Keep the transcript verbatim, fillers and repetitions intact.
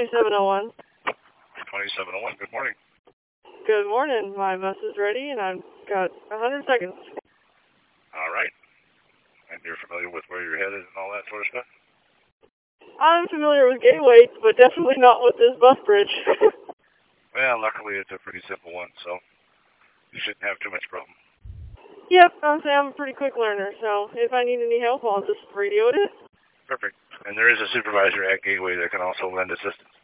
twenty-seven oh one. twenty-seven oh one, good morning. Good morning. My bus is ready, and I've got one hundred seconds. All right. And you're familiar with where you're headed and all that sort of stuff? I'm familiar with Gateway, but definitely not with this bus bridge. Well, luckily it's a pretty simple one, so you shouldn't have too much problem. Yep, I'm saying I'm a pretty quick learner, so if I need any help, I'll just radio it. Perfect. And there is a supervisor at Gateway that can also lend assistance.